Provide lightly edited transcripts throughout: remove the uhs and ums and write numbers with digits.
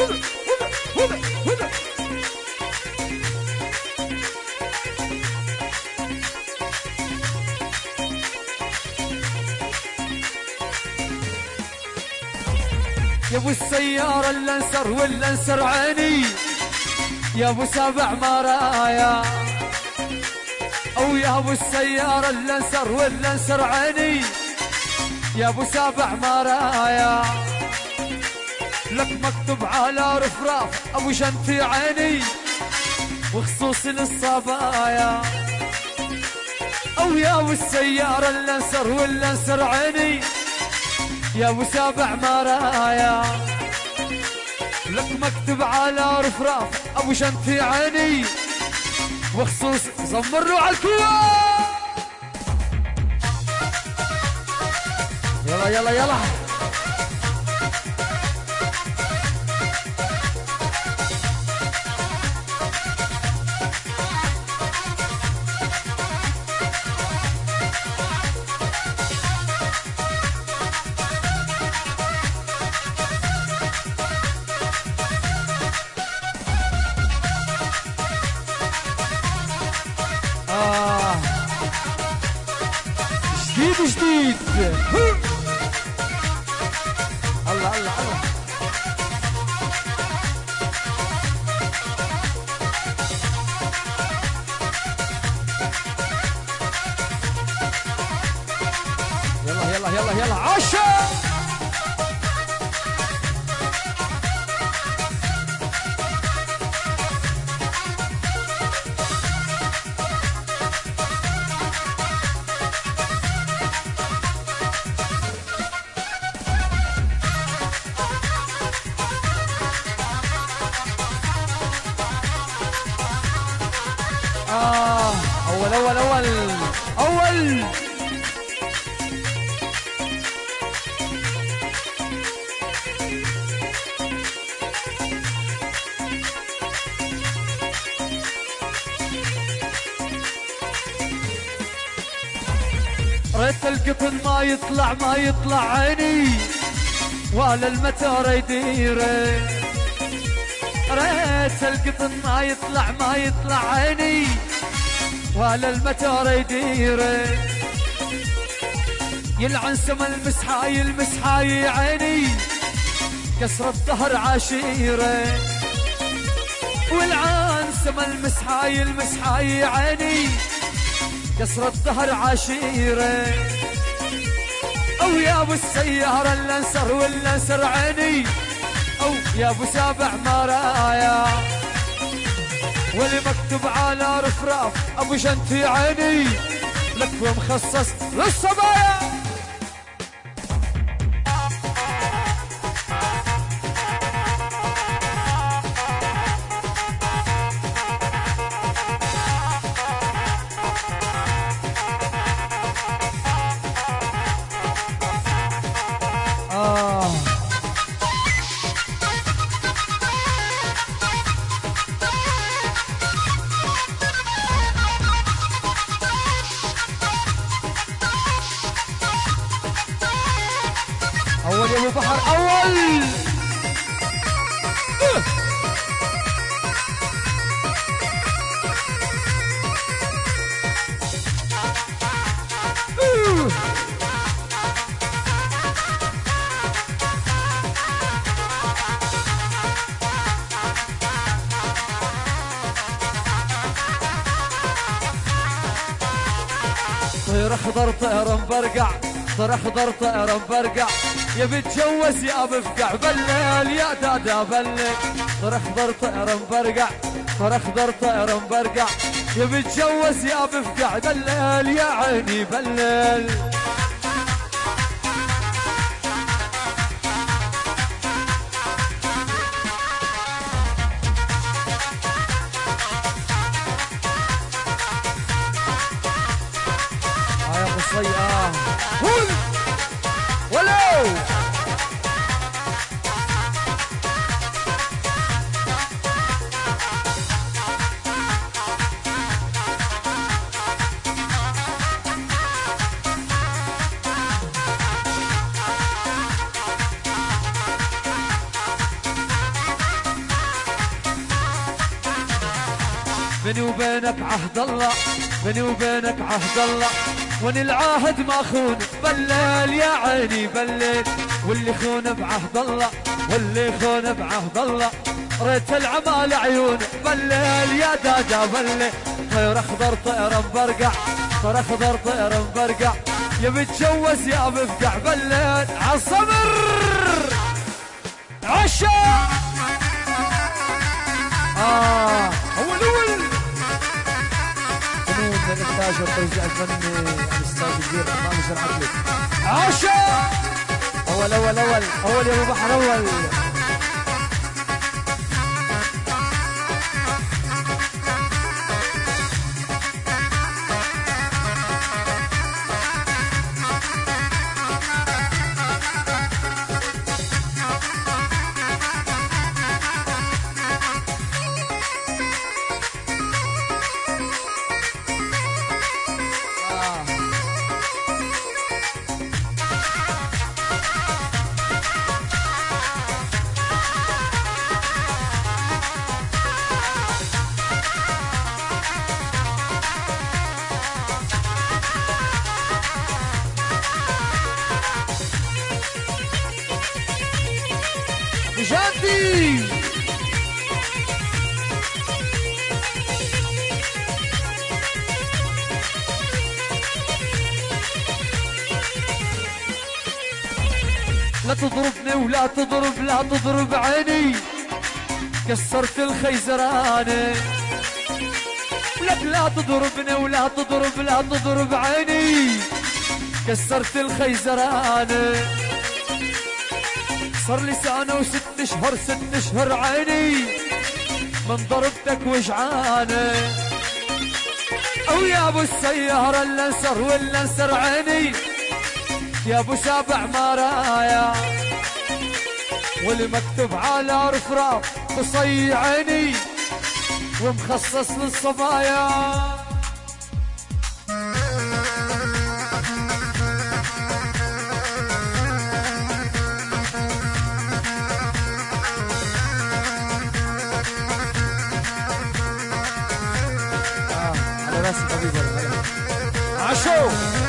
يا ابو السيارة اللنسر واللنسر عيني، يا ابو سبع مرايا، او يا ابو السيارة اللنسر واللنسر عيني، يا ابو سبع مرايا، لك مكتوب على رفراف ابو شنتي عيني، وخصوصي للصبايا، او يا ابو السيارة اللنسر واللنسر عيني، يا ابو سبع مرايا، لك مكتوب على رفراف ابو شنتي عيني، وخصوص زمروا على الكوة. يلا يلا يلا جديد جديد. الله الله الله. يلا يلا يلا يلا عشا. أول أول أول أول ريت القطن ما يطلع ما يطلع عيني، ولا المتار يديره، ريت القطن ما يطلع ما يطلع عيني، ولا المتار يديره، يلعن سما المسحاي المسحاي عيني، كسر الظهر عشيره، والعن سما المسحاي المسحاي عيني، كسر الظهر عشيره، او يا ابو السيارة اللنسر واللنسر عيني، او يا ابو سابع مرايا، واللي مكتوب على رفراف ابو شنتي عيني، لك ومخصص للصبايا. أول يا أبو بحر أول. طير اخضر طير مبرقع، طير اخضر طير مبرقع، يا بتجوز يا بفقع بالليل يا دادا بالليل، طير اخضر طير مبرقع، طير اخضر طير مبرقع، يا بتجوز يا بفقع بالليل يا عيني بالليل. يا مصيّة ولو بيني وبينك عهد الله، بيني وبينك عهد الله، وان العهد ما خون بالليل يا عيني بالليل، واللي خون بعهد الله، واللي خون بعهد الله، ريت العمال عيونه بالليل يا دادا بالليل. طير اخضر طير مبرقع، طير اخضر طير مبرقع، يا بتجوز يا بفقع بالليل عالصبر عشا. اول فنون من انتاج والتوزيع الفني الاستاذ الكبير امام شرعتلي عشا. اول اول اول اول يا ابو بحر اول. جدي لا تضربني ولا تضرب، لا تضرب عيني، كسرت الخيزرانة. لك لا تضربني ولا تضرب، لا تضرب عيني، كسرت الخيزرانة. صار لي سنة وست اشهر، ست اشهر عيني من ضربتك وجعانة. او يا ابو السيارة اللي انسر واللي انسر عيني، يا ابو سابع مرايا، والمكتوب على رفراف بصي عيني ومخصص للصبايا. على راس الحبيب عشو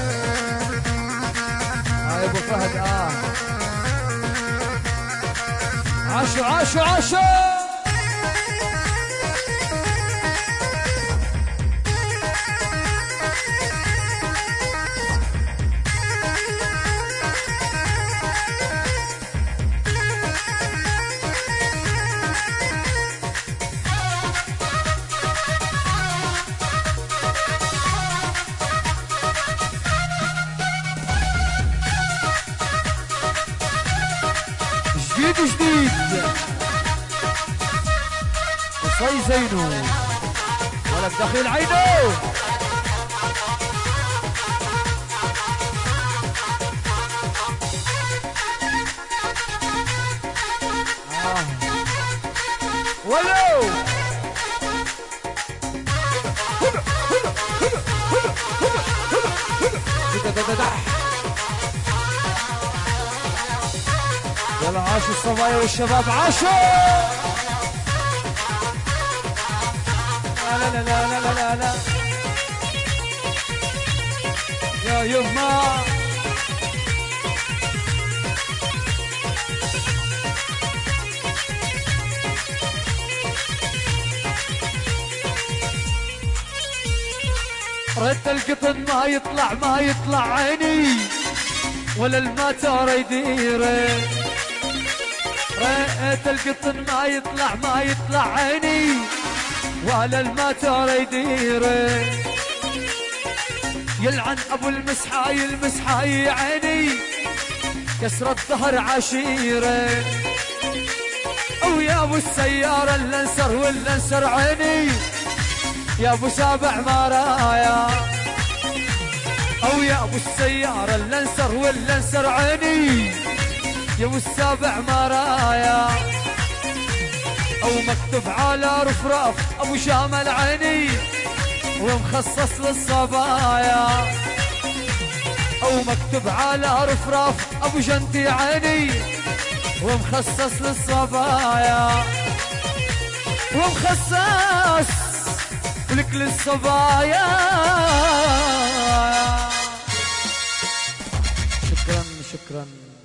يا ابو فهد. عاشو عاشو عاشو. جديد جديد وصي زينو ولك دخيل عينه. ولو يلا عاشوا الصبايا والشباب عاشوا. لا لا لا لا لا لا لا يا يما ريت القطن ما يطلع، ما يطلع عيني ولا الماتور يديره. ريت القطن ما يطلع، ما يطلع عيني ولا الماتور يديره. يلعن ابو المسحاي، المسحاي عيني كسر الظهر عشيره. او يا ابو السيارة اللي انسر واللي انسر عيني، يا ابو سابع مرايا. او يا ابو السيارة اللي انسر واللي انسر عيني، يا ابو السابع مرايا. او مكتوب على رفراف ابو شامل عيني ومخصص للصبايا. او مكتوب على رفراف ابو جنتي عيني ومخصص للصبايا. ومخصص ولكل الصبايا. شكرا شكرا.